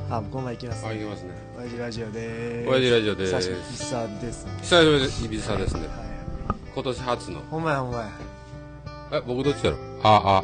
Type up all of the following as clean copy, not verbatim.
あ、この前行きますね。 あ、行きますね。 親父ラジオでーす。 親父ラジオでーす。 久しぶりですね。 久しぶりです。イビサですね。 はい。 今年初の。 ほんまやほんまや。 僕どっちやろ。上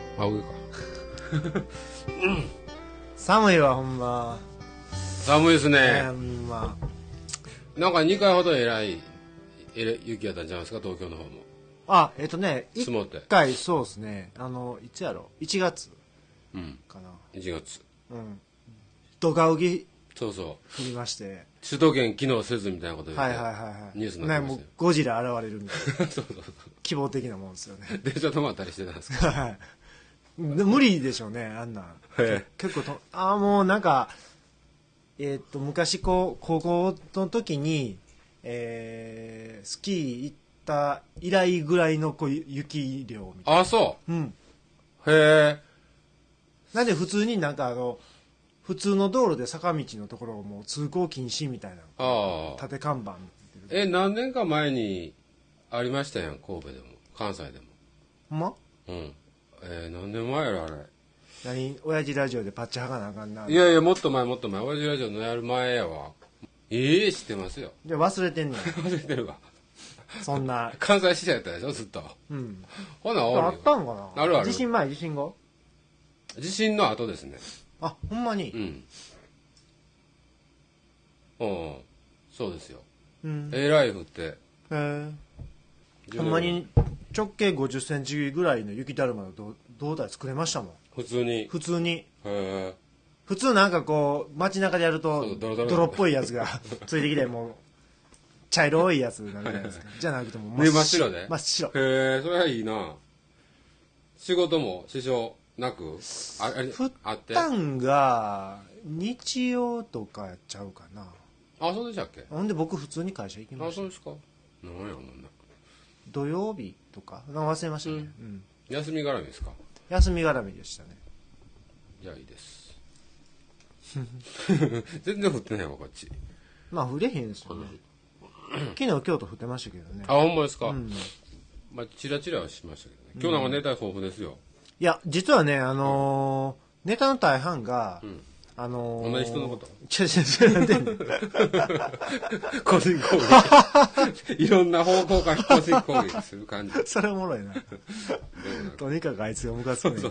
か。 寒いわほんま。 寒いですね。 ほんま。 なんか2回ほどえらい雪やったんちゃいますか、東京の方も。 あ、 積もって。 一回そうですね。いつやろ ?1 月かな。 1月。 うん。ドカウギそうそう。 降りまして。 首都圏機能せずみたいなこと言って、 はいはいはいはい。 ニュースになってまもうしたよ。 ゴジラ現れるみたいな。 そうそうそう。 希望的なもんですよね。 電車止まったりしてたんですか。 はい。無理でしょうね、あんなん。 へ結構もうなんか、昔高校の時に、スキー行った以来ぐらいの雪量みたいな。 あ、そうん。 う。へえ。 なんで普通になんか普通の道路で坂道のところをもう通行禁止みたいな。 ああ。 縦看板。 何年か前にありましたやん、神戸でも。関西でも。 ほんまうん。何年前やろ、あれ。 親父ラジオでパッチはかなあかんな。 いやいや、もっと前。親父ラジオのやる前やわ。知ってますよ。 じゃ忘れてんねん。 忘れてるわ。 そんな。 関西支社やったでしょ、ずっと。 うん。 ほな、 あったんかな。 あるある。 地震前、地震後。 地震の後ですね。 あ、ほんまに。 うん。そうですよ。 うん。 らい降って。 ほんまに直径50センチぐらいの雪だるまの胴体作れましたもん。 普通に。 普通に。 へ普通なんかこう街中でやると泥っぽいやつがついてきてもう茶色いやつになるじゃないですか。じゃなくても真っ白で。 真っ白。 へえ、それはいいな。仕事も支障なく降ったんが日曜とかやっちゃうかな。 あ、そうでしたっけ。 ほんで僕普通に会社行きました。 あ、そうですか。なんやろな。 土曜日とか忘れましたね。 休み絡みですか。 休み絡みでしたね。 じゃあいいです。全然降ってないわ、こっち。 まあ降れへんですよね。昨日京都降ってましたけどね。 あ、ほんまですか。 まあチラチラはしましたけどね。今日なんかネタ豊富ですよ。 いや実はねネタの大半が同じ人のこと。 なんで個人攻撃。いろんな方向から個人攻撃する感じ。 それおもろいな。とにかくあいつがムカつくね。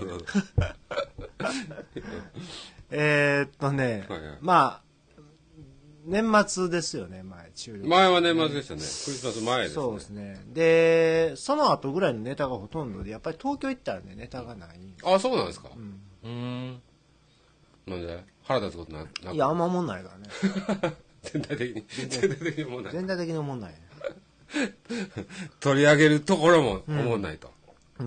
まあ年末ですよね。 前は年末でしたね。クリスマス前ですね。 そうですね。でその後ぐらいのネタがほとんどで、やっぱり東京行ったらねネタがない。 あ、そうなんですか。なんで腹立つことなく。 いや、あんま思んないからね。 全体的に思んない。 全体的に思んないね。 取り上げるところも思んないと。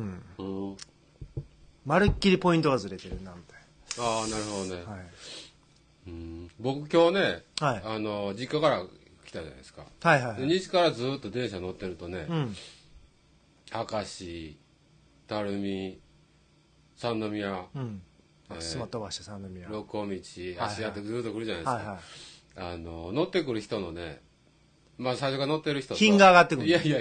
まるっきりポイントがずれてるなみたいな。ああ、なるほどね。 はい。 僕今日ね、 はい実家から来たじゃないですか。 はいはい。 西からずっと電車乗ってるとね、明石、垂水、三宮、 スマ飛ばして三宮、 六甲道、芦屋ってずっと来るじゃないですか。乗ってくる人のね、まあ最初から乗ってる人と品が上がってくる。 いやい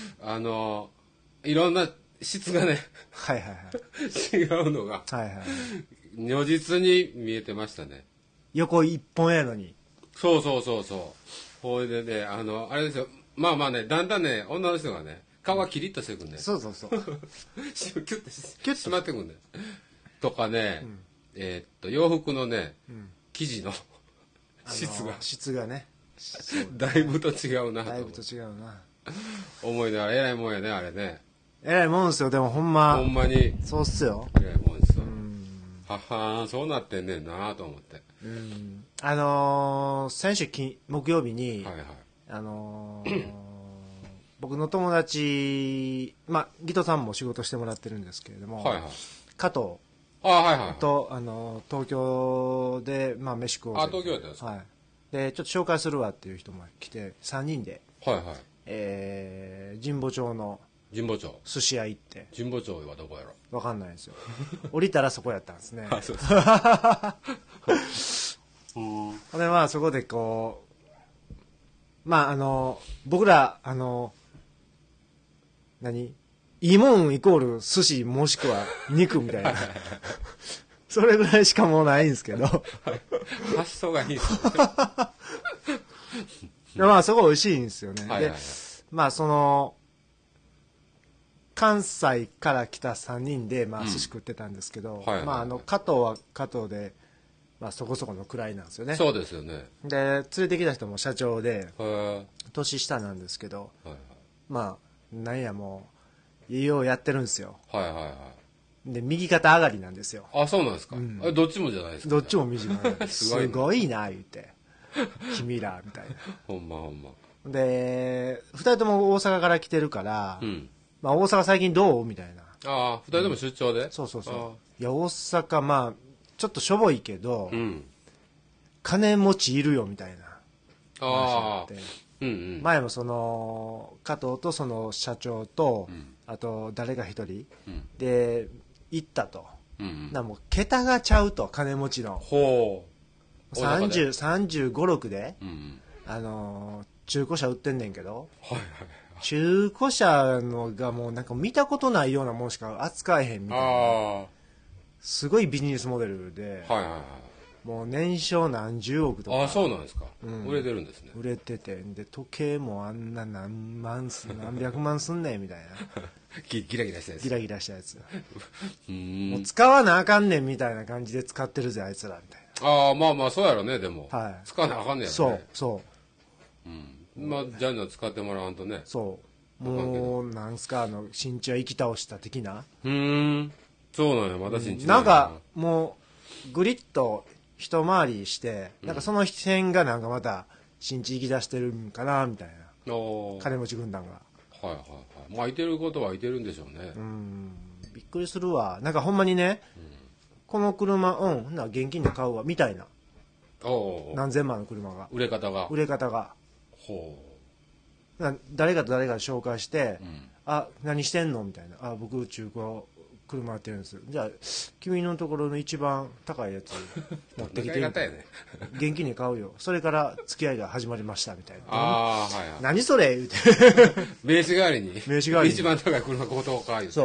ろんな質がね違うのが如実に見えてましたね。 横一本やのに。 そうほいでね、あれですよ。まあまあね、だんだんね、女の人がね、顔がキリッとしてくんね。 そうキュッてしまってくんね。とかね、洋服のね、生地の質がね、 だいぶと違うなと。 だいぶと違うな。 思い出はえらいもんやね、あれね。 えらいもんですよ、でもほんまに。そうっすよ。 えらいもんですよ。ははー、そうなってんねんなと思って。 先週木曜日に、僕の友達、まあギトさんも仕事してもらってるんですけれども、加藤と東京でまあ飯食おうぜ。 東京やったんですか。 でちょっと紹介するわっていう人も来て3人で、神保町の寿司屋行って。 神保町はどこやろ。 わかんないですよ。降りたらそこやったんですね。 そうでまあそこでこうまあ僕らいいもんイコール寿司もしくは肉みたいなそれぐらいしかもうないんですけど。 発想がいいですね。 まあ、そこ美味しいんですよね。 はいはいはい、 で、まあ、その、関西から来た3人で、まあ、寿司食ってたんですけど、まあ、加藤は加藤で、まあ、そこそこの位なんですよね。 そうですよね。 で、連れてきた人も社長で、 へ年下なんですけど、 はいはい、 まあ、なんやもう、ようやってるんですよ。 はいはいはい。 で、右肩上がりなんですよ。 あ、そうなんですか。どっちもじゃないですか。 どっちも短い。すごいな、言うて。君ら、みたいな。 ほんまほんま。 で、二人とも大阪から来てるから、まあ大阪最近どうみたいな。 ああ、二人とも出張で、 そうそうそう。いや、大阪、まあ、ちょっとしょぼいけど、金持ちいるよ、みたいな話があって。前もその、加藤とその社長と、あと誰か一人、で、行ったと。もう、桁がちゃうと、金持ちの。 ほう。35、6で、中古車売ってんねんけど、中古車のがもうなんか見たことないようなもんしか扱えへんみたいな。すごいビジネスモデルで、もう年商何十億とか。 ああ、そうなんですか。売れてるんですね。 売れてて、で、時計もあんな何百万すんねんみたいな。 ギラギラしたやつ。 ギラギラしたやつ。もう使わなあかんねんみたいな感じで使ってるぜ、あいつら、みたいな。ああ、まあまあ、そうやろね、でも。使わなあかんねんやろね。 そう。 まあ、じゃあ使ってもらわんとね。 そう。もう、なんすか、新地は生き倒した的な。 そうなんや、まだ新地なんか、もう、グリッと一回りして、なんかその辺がなんかまた、新地生き出してるんかな、みたいな。金持ち軍団が。 はいはいはい。まあ、いてることはいてるんでしょうね。 びっくりするわ。なんかほんまにね、この車、現金で買うわ、みたいな。何千万の車が。 売れ方が。 ほう。誰かと誰か紹介して、あ、何してんのみたいな。あ、僕、中古車やってるんです。じゃあ、君のところの一番高いやつ持ってきて。現金で買うよ。それから付き合いが始まりました、みたいな。何それ言うて。 名刺代わりに。 名刺代わりに。 一番高い車ごとか言うて。 そう。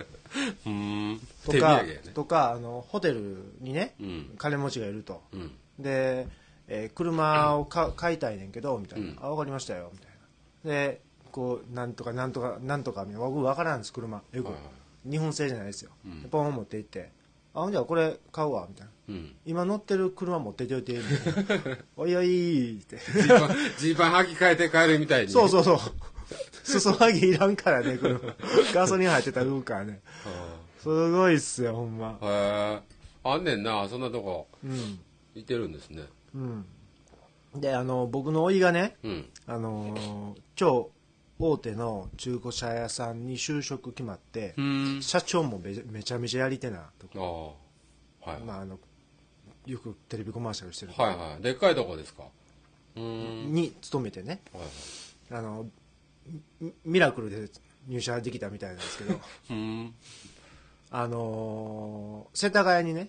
とか、ホテルにね、金持ちがいると。で、車を買いたいねんけど、みたいな。あ、わかりましたよ、みたいな。で、こう、なんとか、みたいな。僕分からんです、車。日本製じゃないですよ。ポン持って行って、あ、じゃあこれ買うわ、みたいな。今乗ってる車持ってっておいて、おいおいって。 ジーパン履き替えて帰るみたいに。 そう。裾上げいらんからね、車。ガソリン入ってたら売るからね。すごいっすよ、ほんま。 あんねんな、そんなとこ。いてるんですね。 で、僕の甥がね、超大手の中古車屋さんに就職決まって、社長もめちゃめちゃやり手なとこ。まあ、よくテレビコマーシャルしてる。 でっかいとこですか。 に勤めてね。ミラクルで入社できたみたいなんですけど、世田谷にね、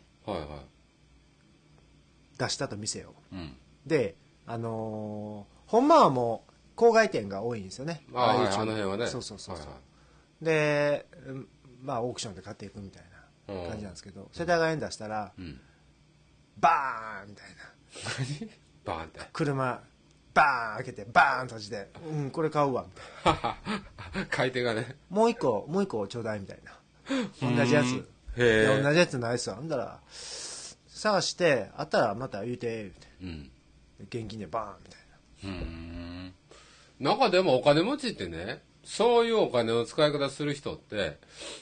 出したと店を。で、ほんまはもう郊外店が多いんですよね。 あの辺はね。 そう。で、まあオークションで買っていくみたいな感じなんですけど、世田谷に出したら、バーンみたいな。 バーンって。 車、バーン開けて、バーン閉じて、これ買うわ、みたいな。買い手がね。 もう一個ちょうだいみたいな。同じやつ。同じやつないっすわ。ほんだら、探して、あったらまた言うて、現金でバーンみたいな。 なんかでもお金持ちってね、そういうお金の使い方する人って、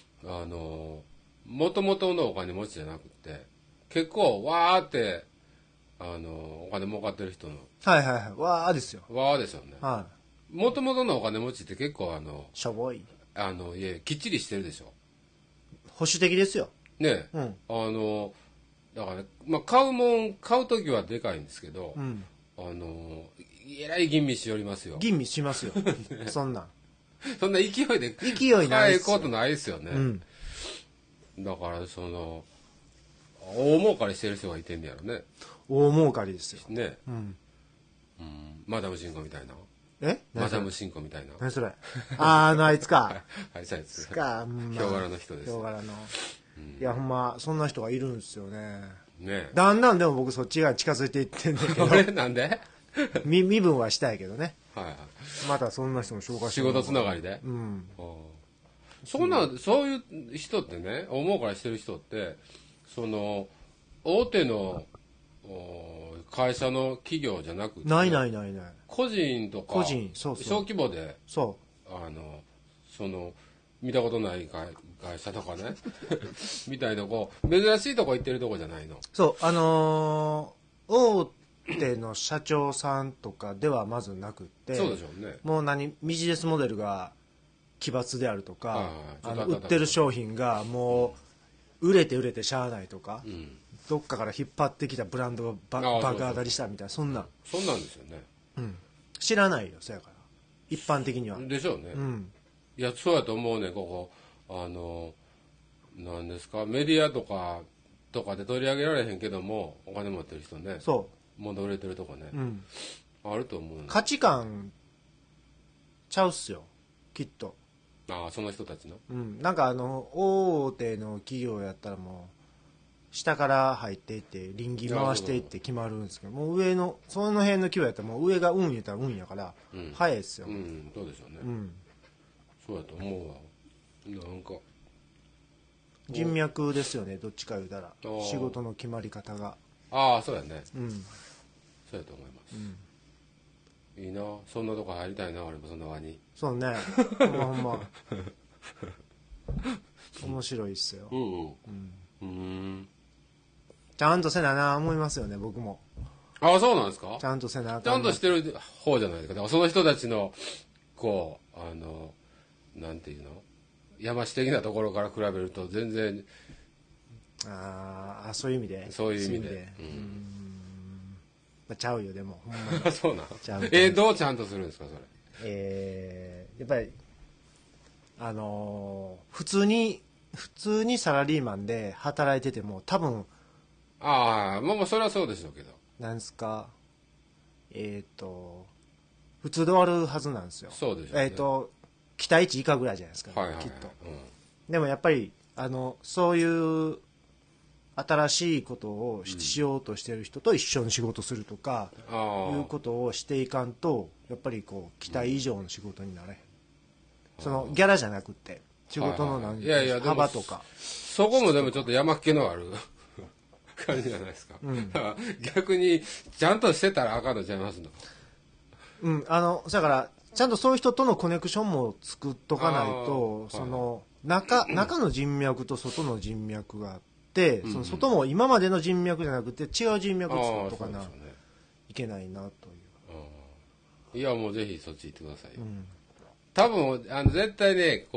もともとのお金持ちじゃなくて、結構わーって、お金儲かってる人の。 わーですよ。 わーですよね。もともとのお金持ちって結構しょぼい。 きっちりしてるでしょ。 保守的ですよ。 ねえ。だから、まあ、買うときはでかいんですけど、えらい吟味しよりますよ。 吟味しますよ。そんな勢いでないことないですよね。だから、大儲かりしてる人がいてんねやろね。 大儲かりですよ。 ね。マダムシンコみたいな。マダムシンコみたいな。 何それ。あいつか。 あいつ。 か。 ヒョウ柄の人です。 ヒョウ柄の。 いやほんまそんな人がいるんですよね。 ねだんだんでも僕そっちが近づいていってんだけどあれなんで身分はしたいけどね。 はいはい。 またそんな人も紹介して仕事つながりで。 うん。 そういう人ってね、思うからしてる人って、その、大手の会社の企業じゃなくて、 ない、 個人とか、 個人、そう小規模で、 そその、見たことない会社とかね、みたいな、珍しいとこ行ってるとこじゃないの。 そう、大手の社長さんとかではまずなくって、 そうでしょうね。 もうビジネスモデルが奇抜であるとか、 はい売ってる商品がもう売れてしゃあないとか、どっかから引っ張ってきたブランドが爆当たりしたみたいな、そんなんですよね。 知らないよ、そやから一般的には。 でしょうね。いや、そうやと思うね、なんですか、メディアとかで取り上げられへんけども、お金持ってる人ね、物売れてるとこね、あると思う、 価値観ちゃうっすよ、きっと。 その人たちの。 なんか大手の企業やったらもう、下から入っていって、臨機回していって決まるんですけど、もう上の、その辺の企業やったらもう上が運言ったら運やから、早いっすよ。 そうでしょうね。そうやと思うわ。なんか。 人脈ですよね、どっちか言うたら。仕事の決まり方が。 そうやね。そうやと思います。いいな、そんなとこ入りたいな、俺もそんな場に。 そうね。ほんま。面白いっすよ。ちゃんとせなな思いますよね、僕も。 そうなんですか。 ちゃんとせなあかんな。 ちゃんとしてる方じゃないですか。だからその人たちのなんていうの、山師的なところから比べると全然。 そういう意味で。 そういう意味で。 ちゃうよ、でも。 そうなん。どうちゃんとするんですか、それ。やっぱり、普通にサラリーマンで働いてても、多分、 もうそれはそうでしょうけど。 なんですか、普通で終わるはずなんですよ。 そうでしょうね。 期待値以下ぐらいじゃないですか、きっと。でもやっぱり、そういう新しいことをしようとしている人と一緒に仕事するとか、いうことをしていかんと、やっぱり期待以上の仕事になれへん。そのギャラじゃなくて、仕事の幅とか。 そこもでもちょっと山っ気のある感じじゃないですか。逆に、ちゃんとしてたらあかんのちゃいますの。 だから、ちゃんとそういう人とのコネクションも作っとかないと、その中の人脈と外の人脈があって、その外も今までの人脈じゃなくて違う人脈を作っとかな、いけないなという。いや、もうぜひそっち行ってくださいよ。多分絶対ね、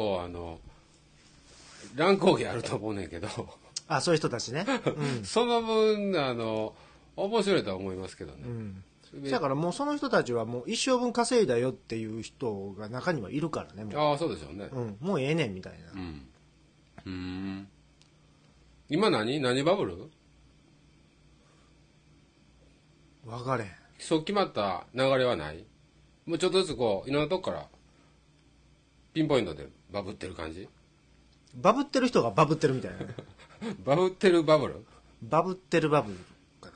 乱高下あると思うねんけど。 そういう人たちね。 その分面白いとは思いますけどね。 だからもうその人たちはもう一生分稼いだよっていう人が中にはいるからね。 そうでしょうね。 もうええねんみたいな。 今何バブル？ 分かれへん。 そう決まった流れはない？もうちょっとずついろんなとこからピンポイントでバブってる感じ？ バブってる人がバブってるみたいなね。 バブってるバブル？ バブってるバブルかな。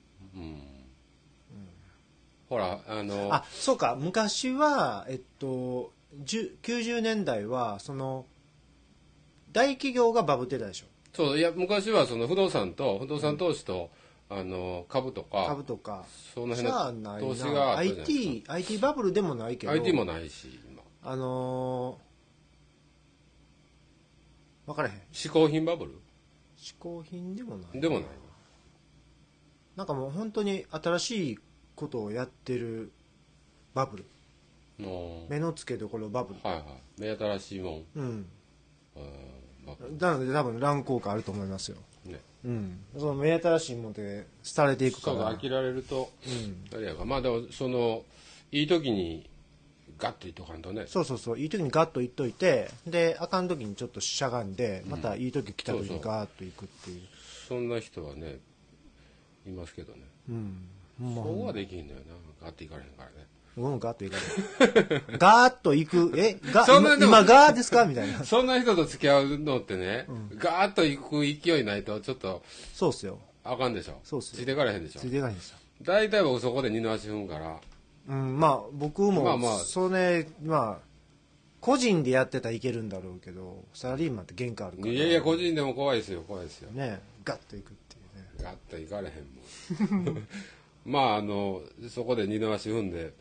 ほらそうか、昔は90年代はその大企業がバブってたでしょ。 そう、いや昔はその不動産投資と株とかその辺の投資があったじゃないですか。 IT バブルでもないけど。 IT もないし今分からへん。 嗜好品バブル？ 嗜好品でもない。なんかもう本当に新しいことをやってるバブル。目の付けどころバブル。 目新しいもん。 なので多分乱高下あると思いますよ。その目新しいもんで廃れていくから。 飽きられるとあれやが。でもいい時にガッといっとかんとね。 そういい時にガッといっといて、であかん時にちょっとしゃがんで、またいい時来た時にガーッといくっていう。 そんな人はねいますけどね。そうはできんのよな、ガッといかれへんからね。 ガーッといかないガーッと行くそんなでも今ガーですかみたいなそんな人と付き合うのってね、ガーッと行く勢いないとちょっとそうっすよあかんでしょ。 そうっすよついてかれへんでしょ。 ついていかないんですよ大体僕そこで二の足踏むから。 まあ僕も、 まあそれ個人でやってたらいけるんだろうけどサラリーマンって原価あるからいやいや個人でも怖いですよねガッといくっていうねガッと行かれへんもんまあそこで二の足踏んで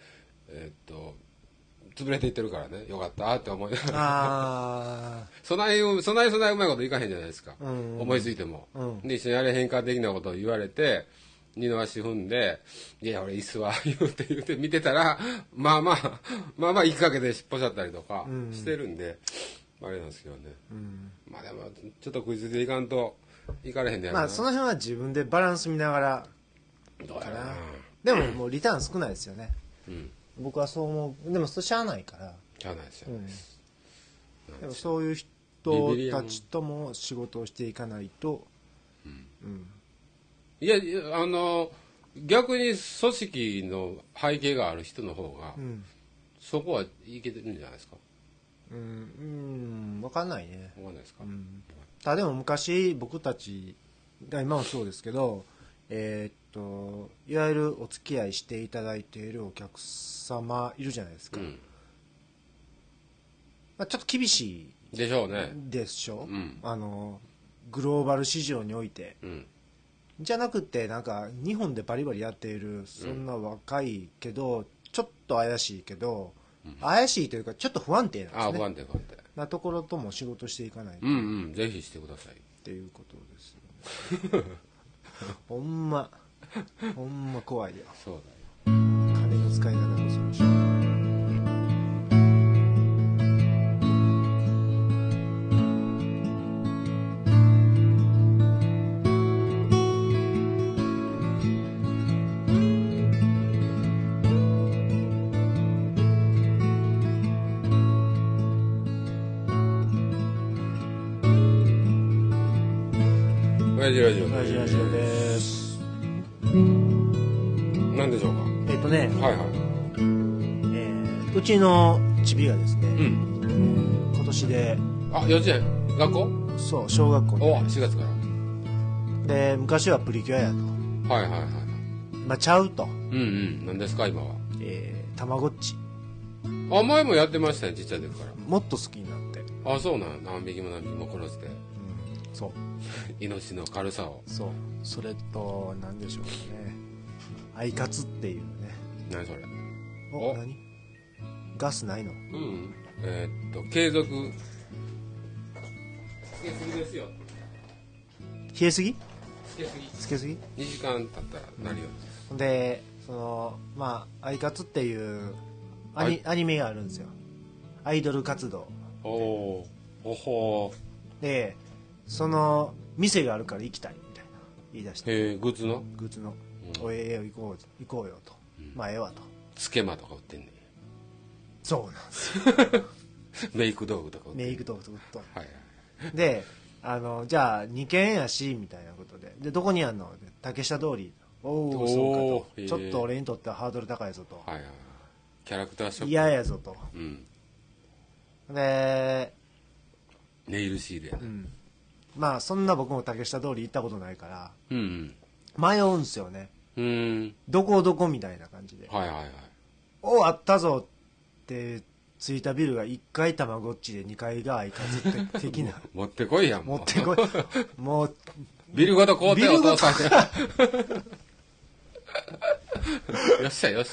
潰れていってるからねよかったって思いながらあそないうまいこといかへんじゃないですか、 うん思いついても、 うんで一緒にやれへんか的なことを言われて二の足踏んで「いや俺椅子は」言うて見てたらまあ1かけで尻尾しゃったりとかしてるんで、あれなんですけどね、まあでもちょっと食いついていかんといかれへんでやろな。 その辺は自分でバランス見ながらどうやろな。 でももうリターン少ないですよね、 うん僕はそう思うでもそれしゃあないからしゃあないですよ、 でもそういう人たちとも仕事をしていかないと、 いや逆に組織の背景がある人の方が、そこはいけてるんじゃないですか。 分かんないね分かんないですか、 ただでも昔僕たちが今もそうですけどいわゆるお付き合いしていただいているお客様いるじゃないですか、ちょっと厳しいでしょうね。 でしょ、 うんグローバル市場において、 うんじゃなくてなんか日本でバリバリやっているそんな若いけど、ちょっと怪しいけど、怪しいというかちょっと不安定なんですね。 不安定なところとも仕事していかないと、 ぜひしてくださいっていうことですよねほんま怖いよ。 そうだよ。 金の使い方が恐ろしい。 親父ラジオラジオです。 何でしょうか。はいはうちのチビがですね、 い。 今年で幼稚園学校そう小学校に 4月からで昔はプリキュアやと、 はいはいはい。 ちゃうと、 何ですか今は。 たまごっち前もやってましたねちっちゃい時から。 もっと好きになって、 そうなん何匹も殺してそう命の軽さを。 それと何でしょうかね、アイカツっていうね。 何それ。 何ガスないの？ 継続つけすぎですよ。 冷えすぎ？ つけすぎ。 2 時間経ったらなるように。 でアイカツっていうアニメがあるんですよ。アイドル活動おほで、その店があるから行きたいみたいな言い出して、 グッズのお行こうよと、ええわと。 つけまとか売ってんねん。 そうなんですよメイク道具とか売ってんねん。 メイク道具とかはいでじゃあ2軒やしみたいなことでどこにあんの？竹下通り。おおそうかと、ちょっと俺にとってはハードル高いぞと、 キャラクターショップ嫌やぞと、でネイルシールやね、 そんな僕も竹下通り行ったことないから、迷うんすよね。どこみたいな感じで、あったぞって着いたビルが1階たまごっちで2階がアイカツって的な持ってこいやん。 持ってこいもうビルごと買うてお父さんよっしゃやも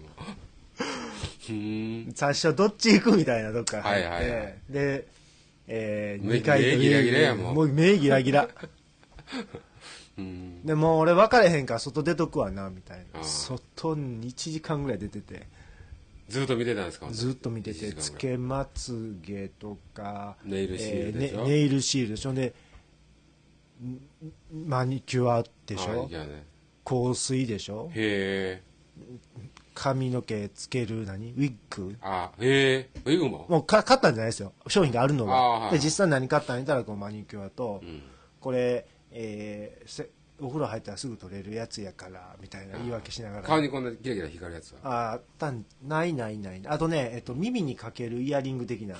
う最初どっち行くみたいなとこから入ってで2階でギラギラやもう目ギラギラでもう俺分かれへんから外出とくわなみたいな。外に1時間ぐらい出ててずっと見てたんですか？ ずっと見てて、つけまつげとかネイルシールでしょ、 ネイルシールでしょ、でマニキュアでしょ、香水でしょ、髪の毛つけるウィッグ、 ウィッグも買ったんじゃないですよ、商品があるのが。で実際何買ったんやったらマニキュアと、これお風呂入ったらすぐ取れるやつやからみたいな言い訳しながら、 顔にこんなキラキラ光るやつはあったんないないない、あとね、耳にかけるイヤリング的な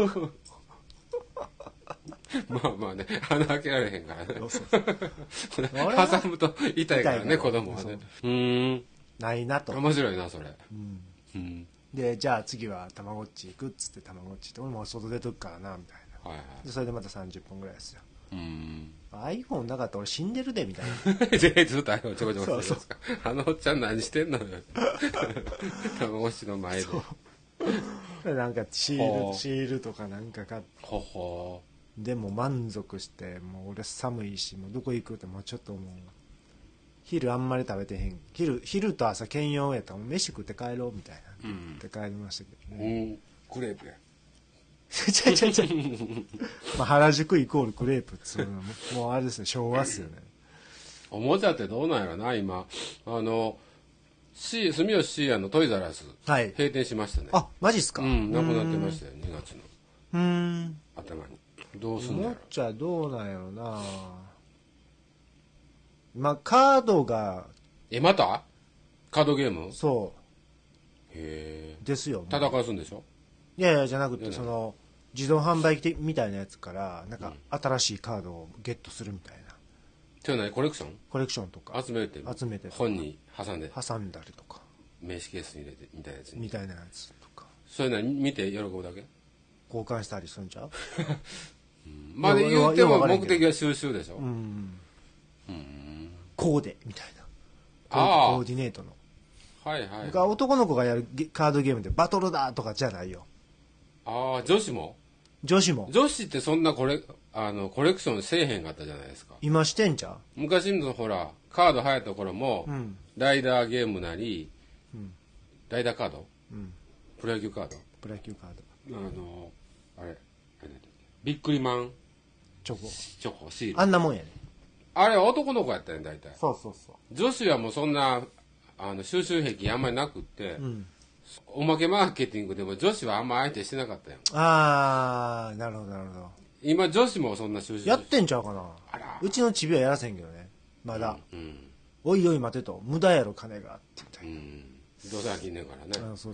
まあまあね、穴開けられへんからね。 そうそう挟むと痛いからね、子供はね。 ないなと。 面白いな、それ。 で、じゃあ次はたまごっち行くっつってたまごっちって俺もう外出とくからなみたいな、 はいはい、 でそれでまた30分ぐらいですよ。iPhone なかったら俺死んでるでみたいなずっと iPhone ちょこちょこしてますか。あのおっちゃん何してんのよたまごっちの前でなんかシールとかなんか買ってほほでも満足して、もう俺寒いしもうどこ行くってもうちょっともう昼あんまり食べてへん、昼と朝兼用やったら飯食って帰ろうみたいな、って帰りましたけどね。 クレープやちゃまあ原宿イコールクレープっつうのもうあれですね、昭和っすよね。 おもちゃってどうなんやろな今。住吉シーアのトイザらス、閉店しましたね。 あ、マジっすか。 なくなってましたよ、2月の頭に。どうすんのやろ。 おもちゃどうなんやろな。まあカードがまたカードゲーム。 そうへえですよ。 戦わすんでしょ。 いやいやじゃなくて、その自動販売機みたいなやつからなんか新しいカードをゲットするみたいな。 それ何コレクションとか集めて本に挟んだりとか名刺ケースに入れてみたいなやつみたいなやつとか、 そういうの見て喜ぶだけ交換したりするんちゃうまあ言うても目的は収集でしょ。 コーデみたいなコーディネートの、 はいはい、 男の子がやるカードゲームでバトルだとかじゃないよ。 ああ女子もってそんなコレクションせえへんかったじゃないですか。 今してんじゃん。 昔のほらカード流行った頃も、ライダーゲームなり、ライダーカード、プロ野球カードあれビックリマンチョコシール、 あんなもんやね。 あれは男の子やったね大体。 そう女子はもうそんな収集癖あんまりなくって、おまけマーケティングでも女子はあんま相手してなかったやん。 ああなるほど今女子もそんな収集やってんちゃうかな。うちのチビはやらせんけどねまだ、おいおい待てと、無駄やろ金がって言ったり、 どうせ飽きんねんからね。 そう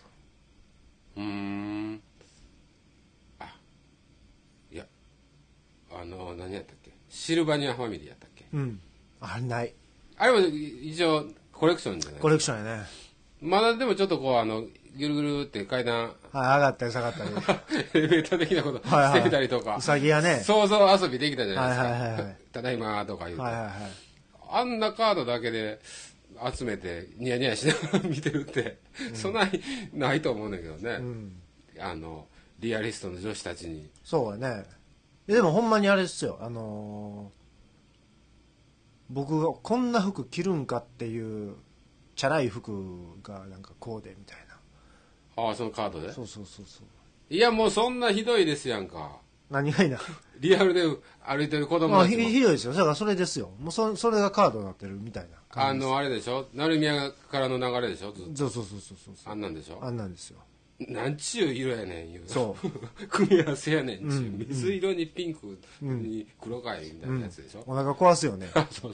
いや何やったっけ、シルバニアファミリーやったっけ。 あれない。 あれは一応コレクションじゃない。 コレクションやね。 まだでもちょっとこうぐるぐるって階段、 上がったり下がったりエレベーター的なことしてみたりとか、 うさぎやね、 想像遊びできたじゃないですか。ただいまとか言うと、あんなカードだけで集めてニヤニヤしながら見てるって、そんなにないと思うんだけどね、リアリストの女子たちに。 そうやね。でもほんまにあれですよ、僕がこんな服着るんかっていうチャラい服がなんかコーデみたいな。 ああそのカードで。 そういやもうそんなひどいですやんか。 何がいいな。 リアルで歩いてる子供たちもひどいですよ。だからそれですよ。もうそれがカードになってるみたいな感じです。 あれでしょ、成宮からの流れでしょ。 そうあんなんでしょ。 あんなんですよ。 なんちゅう色やねん言う。 そう組み合わせやねんちゅう、水色にピンクに黒かいみたいなやつでしょ。 お腹壊すよね。 そう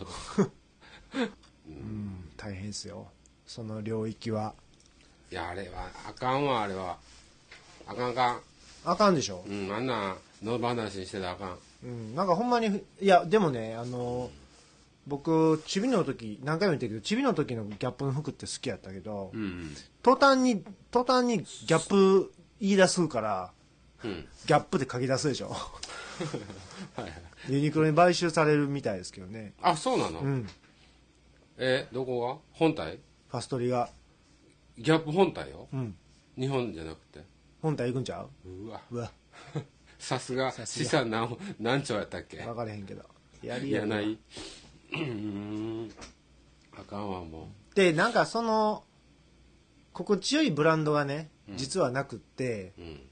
大変ですよその領域は。 いやあれはあかんわ。あれはあかんあかんでしょ。 あんな野放しにしてたらあかん。 なんかほんまに、いやでもね僕チビの時何回も言ったけど、チビの時のギャップの服って好きやったけど、途端にギャップ言い出すから、ギャップで書き出すでしょユニクロに買収されるみたいですけどね。 あそうなの。どこが本体。 ファストリがギャップ本体よ。日本じゃなくて本体行くんちゃう。 うわさすが資産何兆やったっけ。 分かれへんけどやないあかんわもう。でなんかその心地よいブランドがね、実はなくって、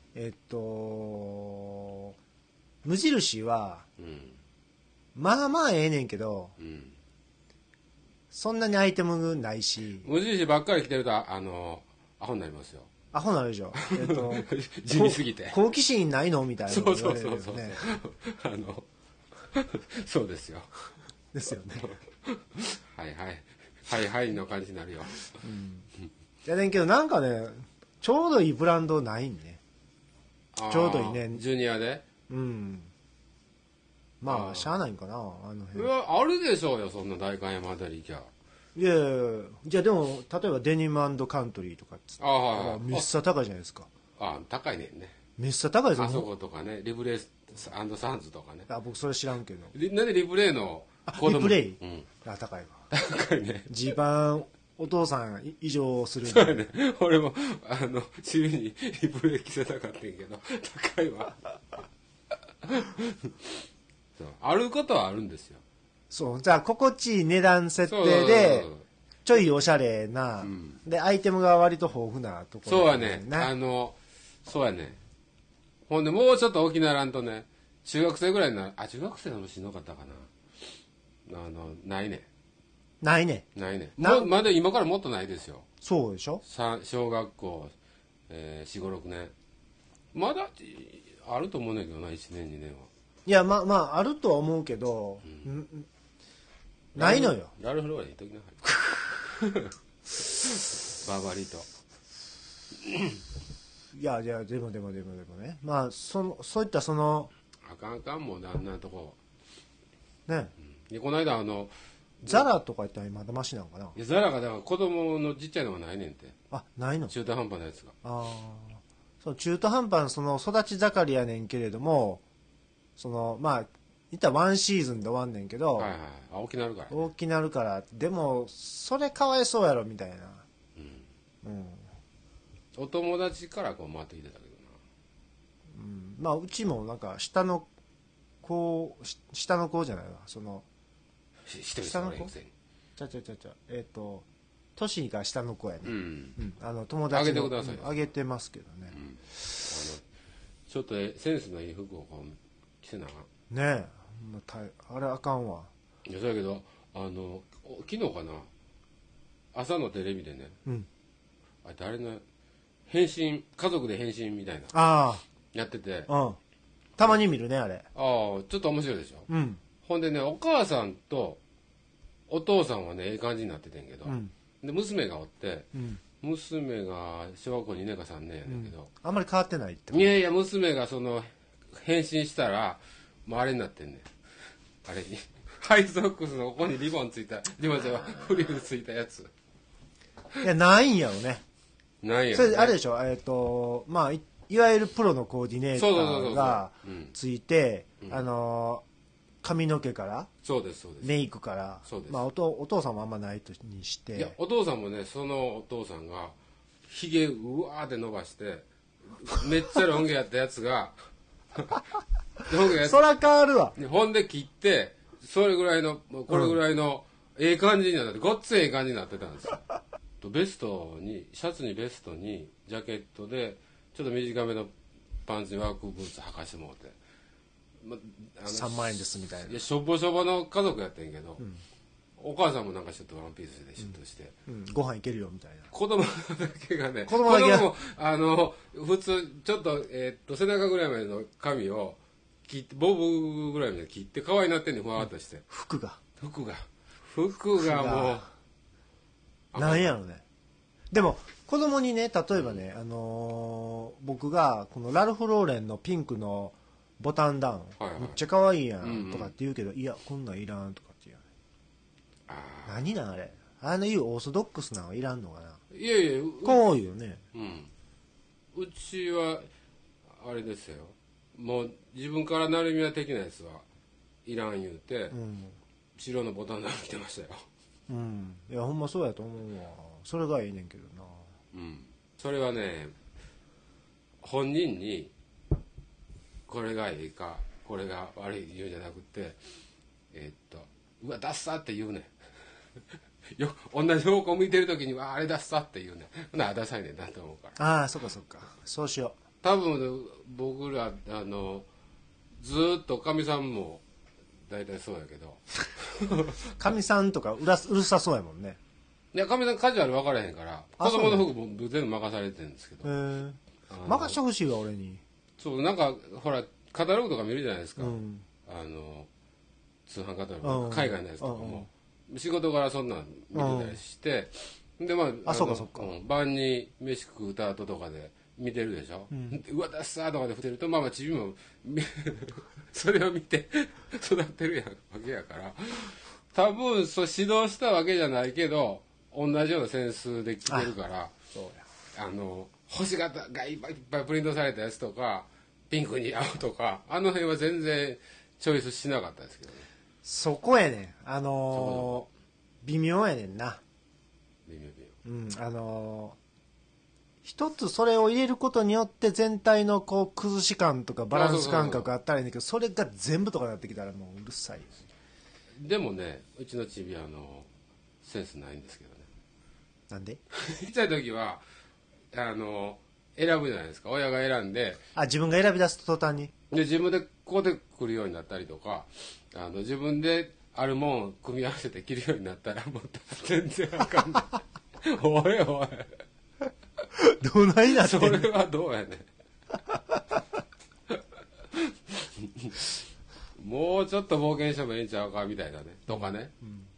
無印は、まあまあええねんけど、そんなにアイテムないし。 無印ばっかり着てるとアホになりますよ。 アホなるでしょ。 地味すぎて好奇心ないのみたいな。 そうそうですよ。 ですよね。 はいはいはいはいの感じになるよ。 いやねんけどなんかね、ちょうどいいブランドないんね。ちょうどいいね。 ジュニアで。 まあしゃあないんかな、あのい辺。 やあるでしょうよ、そんな代官山あたり行きゃ。 いやいやいや、じゃあでも例えばデニムカントリーとかっつってはいはい。 めっさ高いじゃないですか。 高いねんね。 めっさ高いですよ。 あそことかね、リブレイサンズとかね。 僕それ知らんけど。 なんでリブレイのリプレイ、 うん、 高いわ。 高いね。 ジーパンお父さん以上するんそうね。俺も尻にリブレイ着せたかったんやけど高いわ。そう、あることはあるんですよ。 そう、じゃあ心地いい値段設定でちょいおしゃれな、でアイテムが割と豊富なところ、 そうやね。そうやね。ほんでもうちょっと大きならんとね、中学生ぐらいになる。中学生でもしんどかったかな。ないね。 ないね。 ないね。まだ今からもっとないですよ。 そうでしょ。 小学校、4、5、6年。まだあると思うねんだけどな、1年、2年は。 いや、まあ、あるとは思うけど、ないのよ。 ラルフローレン言っときなはれ。バーバリーと。 いや、でもね。まあ、そういったあかんもん、あんなとこ。 ね。 で、この間ザラとか言ったらまだマシなのかな。 ザラがだから子供のちっちゃいのがないねんて。 ないの。 中途半端なやつが。 そう中途半端な育ち盛りやねんけれども、まあいったらワンシーズンで終わんねんけど、 はいはい、大きなるから、ね、 大きなるから、でもそれかわいそうやろみたいな。 お友達からこう回ってきてたけどな。 まあうちもなんか下の子じゃないわ、 下の子年が下の子やね、友達あげてください、 あげてますけどね、 ちょっとセンスのいい服をこう着せなねえ、あれあかんわ。 いやそうやけど昨日かな、朝のテレビでね、誰の家族で変身みたいなやってて、 たまに見るねあれ。 ちょっと面白いでしょ。ほんでね、お母さんとお父さんはねええ感じになっててんけど、で娘がおって、娘が小学校2年か3年やねんけど、 あんまり変わってないって。 いやいや、娘が変身したらもうあれになってんねん、あれにハイソックスのここにリボンじゃフリルついたやつ。 いや、ないんやろね。 ないやろね。 それあれでしょ、まあいわゆるプロのコーディネーターがついて、髪の毛からそうですメイクから、まあ、お父さんもあんまないとにして、 いやお父さんもね、そのお父さんがひげうわーって伸ばしてめっちゃロン毛やったやつがロン毛やつそら変わるわ。 ほんで切って、これぐらいのええ感じになって、ごっつええ感じになってたんですよ。シャツにベストにジャケットでちょっと短めのパンツにワークブーツ履かしてもらって、 3万円ですみたいな。 いや、しょぼしょぼの家族やってんけど、お母さんもなんかちょっとワンピースでシュッとして、 ご飯いけるよみたいな。 子供だけがね、 子供も普通ちょっと、背中ぐらいまでの髪を切って、ボブぐらいまで切って可愛いなってんねん、ふわっとして。服がもうなんやろね。でも子供にね、例えばね、僕がこのラルフ・ローレンのピンクのボタンダウン、めっちゃ可愛いやんとかって言うけど、いやこんなんいらんとかって言う。何なんあれ、いうオーソドックスなのはいらんのかな。 いやいや、 可愛いよね。 うちはあれですよ、もう自分からなるみは的なやつはいらん言うて、白のボタンダウン着てましたよ。 いやほんまそうやと思うわ。それがいいねんけどな。 それはね、本人にこれがいいかこれが悪い言うんじゃなくて、うわダッサって言うねん同じ方向向いてる時にあれダッサって言うねん。なあダサいねんなと思うから。 そっかそうしよう。 多分僕らずーっとかみさんも大体そうやけどかみさんとかうるさそうやもんね。 いや、かみさんカジュアル分からへんから、子供の服も全部任されてるんですけど、 任してほしいわ俺に。 そう、なんかほらカタログとか見るじゃないですか、 通販カタログ、海外のやつとかも、仕事柄そんなん見てたりして、でまあそうかそうか、 晩に飯食うた後とかで見てるでしょ、うわダッサーとかで振ってるとまあまあチビもそれを見て育ってるわけやから、多分そう指導したわけじゃないけど同じようなセンスで来てるから、 そうや、 星型がいっぱいプリントされたやつとかピンクに青とかあの辺は全然チョイスしなかったですけどね。 そこやねん、微妙やねんな。 微妙。 一つそれを入れることによって全体のこう崩し感とかバランス感覚あったらいいんだけど、それが全部とかになってきたらもううるさい。 でもね、うちのチビはセンスないんですけどね。 なんで？ ちっちゃい時は選ぶじゃないですか、親が選んで、 自分が選び出すと途端にで自分でここで来るようになったりとか、自分であるもんを組み合わせて着るようになったらもう全然あかんねんおいおいどないなってそんの？ れはどうやねんもうちょっと冒険してもええんちゃうかみたいなねとかね、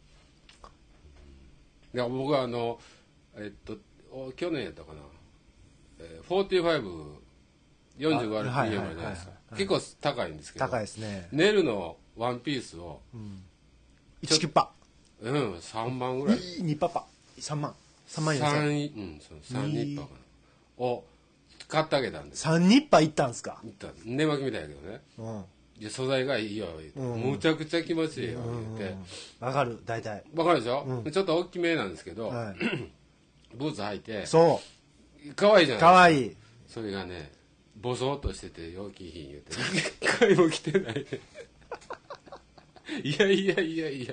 いや僕は去年やったかな、45-45RPM あるじゃないですか、結構高いんですけど、 高いですね。 ネルのワンピースを、 1キュッパ 3万ぐらい、 2パパ3万3万円 3ニッパーかなを買ってあげたんです 3ニッパいったんすか？ 寝巻きみたいやけどね、いや素材がいいよ、むちゃくちゃ気持ちいいよ言って、 わかる、大体わかるでしょ、ちょっと大きめなんですけど、ブーツ履いてそう可愛いじゃないですか。 可愛い。 それがねボソっとしてて陽気品言うて一回も着てないでいや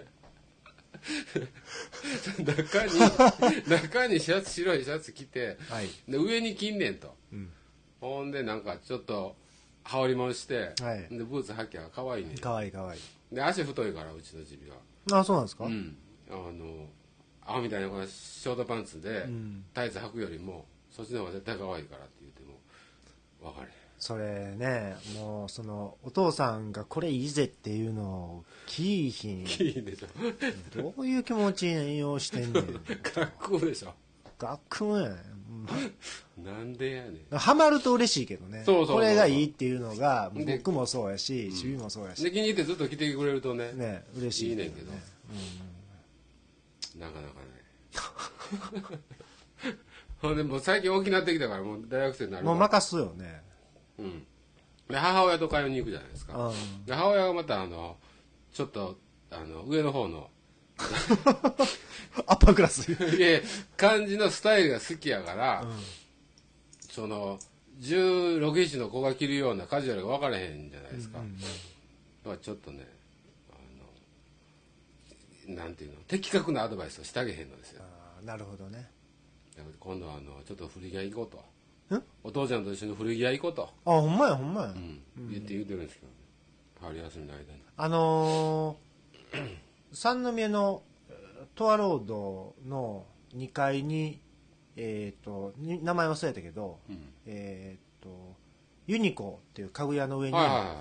中に白いシャツ着て、で上に着んねんと、ほんでなんかちょっと羽織もして、でブーツ履きゃ可愛いねん。 可愛いで足太いからうちのチビは。 そうなんですか？ アホみたいなこのショートパンツでタイツ履くよりもそっちの方が絶対可愛いからって言っても分かれへん。 それね、もうそのお父さんがこれいいぜっていうのをキーヒンでしょどういう気持ちをしてんねん学校でしょ、 学校やねんなんでやねん。 ハマると嬉しいけどね、 そうこれがいいっていうのが僕もそうやしチビもそうやし、 で気に入ってずっと着てくれるとね嬉しいいいねんけど、なかなかねほんでもう最近大きくなってきたからもう大学生になるからもう任すよね。 で母親と通いに行くじゃないですか、で母親がまたちょっと上の方のアッパークラス感じのスタイルが好きやから、その16、17の子が着るようなカジュアルが分からへんじゃないですか、だからちょっとねなんていうの的確なアドバイスをしてあげへんのですよ。 なるほどね。 今度はちょっと古着屋行こうと、お父ちゃんと一緒に古着屋行こうと、 ほんまや、 言ってるんですけど、春休みの間に三宮のトアロードの2階に名前忘れたけど、ユニコっていう家具屋の上に、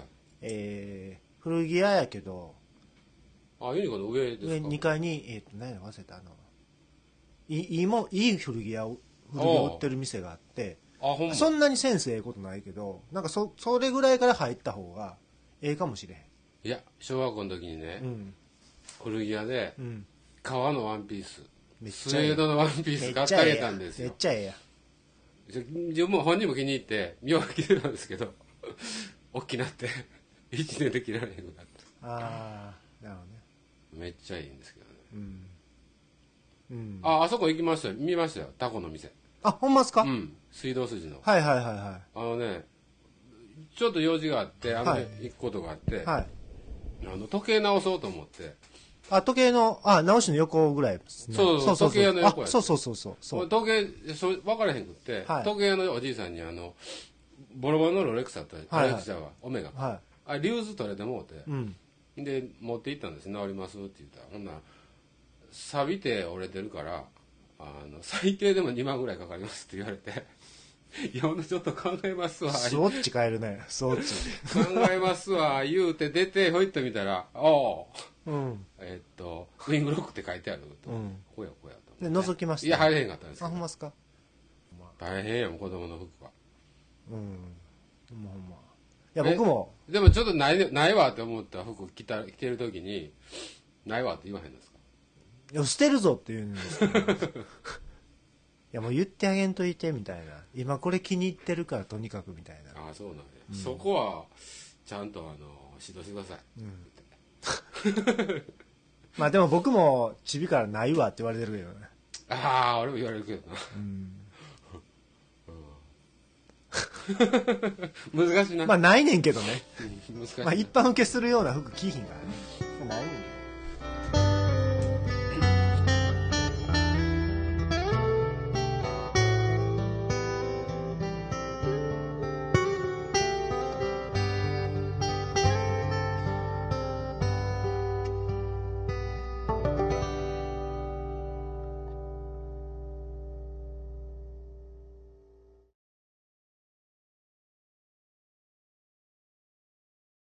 古着屋やけど、 ユニコの上ですか？ 上2階に何や忘れた、いい古着屋を売ってる店があって、そんなにセンスええことないけど、なんかそれぐらいから入った方がええかもしれへん。 いや小学校の時にね、古着屋で、革のワンピース、スウェードのワンピース買ってあげたんですよ。 めっちゃええや。 自分も本人も気に入って妙は着てたんですけど大きなって1年で着られへんくなって。 なるほどね。 めっちゃいいんですけどね。 あそこ行きましたよ、見ましたよ、タコの店。 ほんまっすか？ 水道筋の。ちょっと用事があって行くことがあって、時計直そうと思って。 時計の直しの横ぐらいですね。 そう時計の横や。 そう時計分からへんくって、時計のおじいさんにボロボロのロレックスあったロレックスだわ、オメガ、リューズ取れてもうて、で持って行ったんです。直りますって言ったら、ほんなら錆びて折れてるから最低でも2万ぐらいかかりますって言われていやほんとちょっと考えますわそっち変えるねそっち考えますわ言うて出てほいっと見たら「おおウィングロックって書いてある」と、こやこやとで覗きました、 いや入れへんかったんですけどあほんますか大変やん子供の服はほんまいや僕もでもちょっとないわって思った服着てる時にないわって言わへんですかいや捨てるぞって言うんですけどいやもう言ってあげんといてみたいな今これ気に入ってるからとにかくみたいなああそうなんや、そこはちゃんと指導してください、 まあでも僕もチビからないわって言われてるけどねああ俺も言われるけどな難しいなまあないねんけどね難しいまあ一般受けするような服着ひんからねないねんけど